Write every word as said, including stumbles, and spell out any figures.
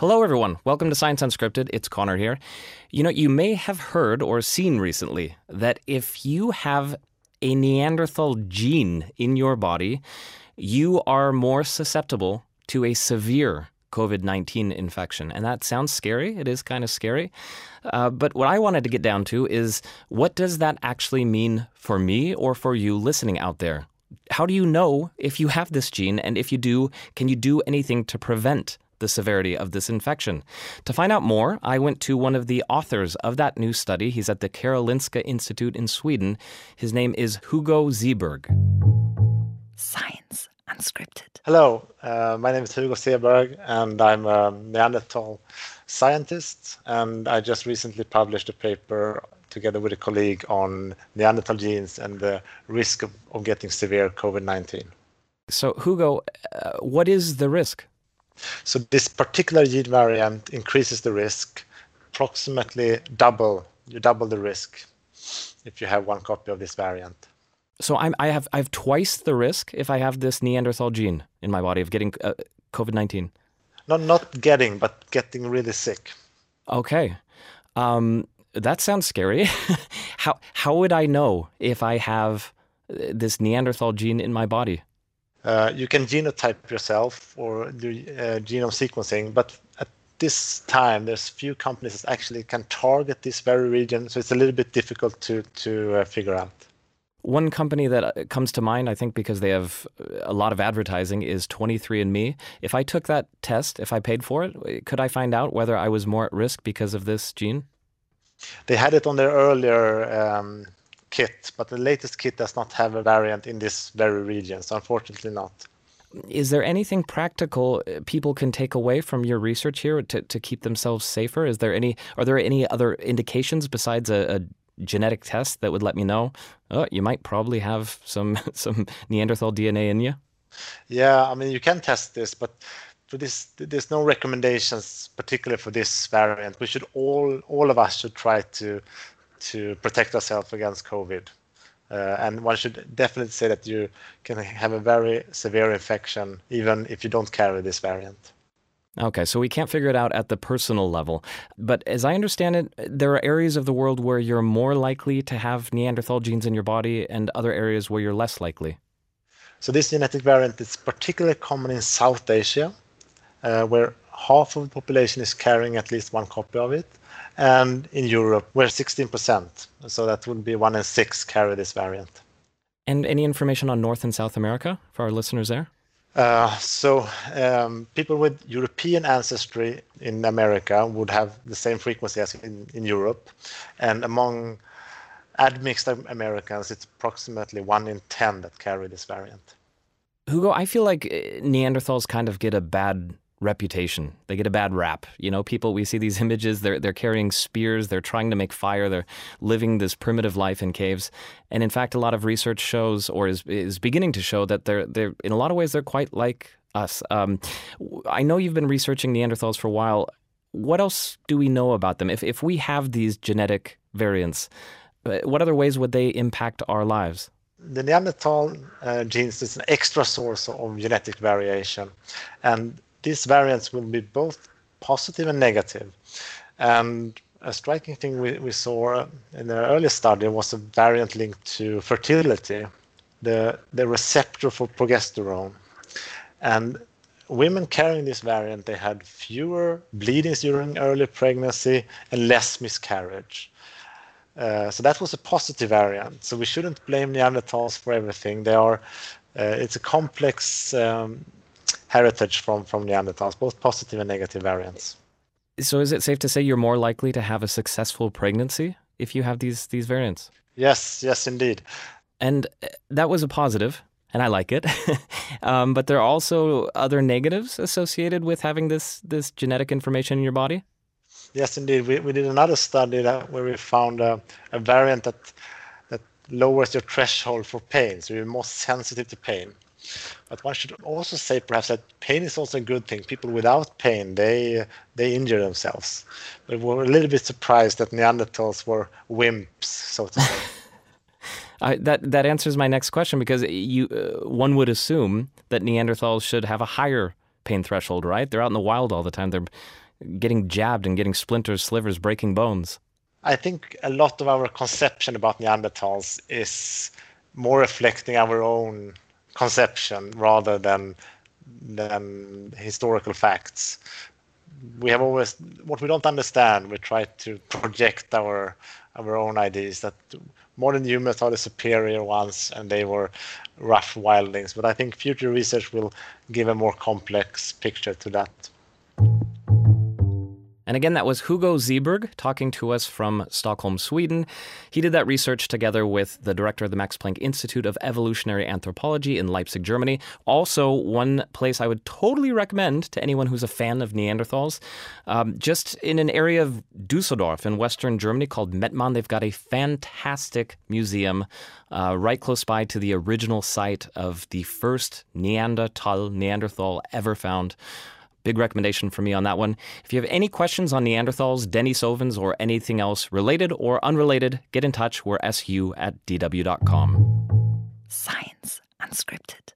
Hello, everyone. Welcome to Science Unscripted. It's Connor here. You know, you may have heard or seen recently that if you have a Neanderthal gene in your body, you are more susceptible to a severe covid nineteen infection. And that sounds scary. It is kind of scary. Uh, but what I wanted to get down to is, what does that actually mean for me or for you listening out there? How do you know if you have this gene? And if you do, can you do anything to prevent the severity of this infection? To find out more, I went to one of the authors of that new study. He's at the Karolinska Institute in Sweden. His name is Hugo Seberg. Science Unscripted. Hello, uh, my name is Hugo Seberg, and I'm a Neanderthal scientist. And I just recently published a paper together with a colleague on Neanderthal genes and the risk of, of getting severe covid nineteen. So, Hugo, uh, what is the risk? So this particular gene variant increases the risk approximately double. You double the risk if you have one copy of this variant. So I'm, I have I have twice the risk if I have this Neanderthal gene in my body of getting uh, covid nineteen. Not not getting, but getting really sick. Okay, um, that sounds scary. how how would I know if I have this Neanderthal gene in my body? Uh, you can genotype yourself or do uh, genome sequencing, but at this time, there's few companies that actually can target this very region, so it's a little bit difficult to to uh, figure out. One company that comes to mind, I think because they have a lot of advertising, is twenty-three and me. If I took that test, if I paid for it, could I find out whether I was more at risk because of this gene? They had it on their earlier um, kit, but the latest kit does not have a variant in this very region, so unfortunately not. Is there anything practical people can take away from your research here to, to keep themselves safer? Is there any? Are there any other indications besides a, a genetic test that would let me know, oh, you might probably have some some Neanderthal D N A in you? Yeah, I mean, you can test this, but for this, there's no recommendations, particularly for this variant. We should all, all of us should try to to protect ourselves against COVID. Uh, and one should definitely say that you can have a very severe infection, even if you don't carry this variant. Okay, so we can't figure it out at the personal level. But as I understand it, there are areas of the world where you're more likely to have Neanderthal genes in your body and other areas where you're less likely. So this genetic variant is particularly common in South Asia, uh, where half of the population is carrying at least one copy of it, and in Europe, where sixteen percent. So that would be one in six carry this variant. And any information on North and South America for our listeners there? Uh, so um, people with European ancestry in America would have the same frequency as in, in Europe. And among admixed Americans, it's approximately one in ten that carry this variant. Hugo, I feel like Neanderthals kind of get a bad reputation. They get a bad rap. You know, people, we see these images, they're they're carrying spears, they're trying to make fire, they're living this primitive life in caves. And in fact, a lot of research shows, or is is beginning to show, that they're they're in a lot of ways they're quite like us. Um, I know you've been researching Neanderthals for a while. What else do we know about them? If if we have these genetic variants, what other ways would they impact our lives? The Neanderthal uh, genes is an extra source of genetic variation, and these variants will be both positive and negative. And a striking thing we, we saw in the early study was a variant linked to fertility, the, the receptor for progesterone. And women carrying this variant, they had fewer bleedings during early pregnancy and less miscarriage. Uh, so that was a positive variant. So we shouldn't blame Neanderthals for everything. They are, uh, it's a complex um, heritage from, from Neanderthals, both positive and negative variants. So is it safe to say you're more likely to have a successful pregnancy if you have these these variants? Yes, yes, indeed. And that was a positive, and I like it. um, but there are also other negatives associated with having this this genetic information in your body? Yes, indeed. We we did another study that where we found a, a variant that that lowers your threshold for pain, so you're more sensitive to pain. But one should also say perhaps that pain is also a good thing. People without pain, they they injure themselves. But we're a little bit surprised that Neanderthals were wimps, so to say. I, that that answers my next question, because you uh, one would assume that Neanderthals should have a higher pain threshold, right? They're out in the wild all the time. They're getting jabbed and getting splinters, slivers, breaking bones? I think a lot of our conception about Neanderthals is more reflecting our own conception rather than than historical facts. We have always, what we don't understand, we try to project our our own ideas that modern humans are the superior ones and they were rough wildlings. But I think future research will give a more complex picture to that. And again, that was Hugo Zeeberg talking to us from Stockholm, Sweden. He did that research together with the director of the Max Planck Institute of Evolutionary Anthropology in Leipzig, Germany. Also, one place I would totally recommend to anyone who's a fan of Neanderthals, um, just in an area of Düsseldorf in Western Germany called Mettmann, they've got a fantastic museum uh, right close by to the original site of the first Neanderthal, Neanderthal ever found. Big recommendation for me on that one. If you have any questions on Neanderthals, Denisovans, or anything else related or unrelated, get in touch. We're S U at D W dot com. Science Unscripted.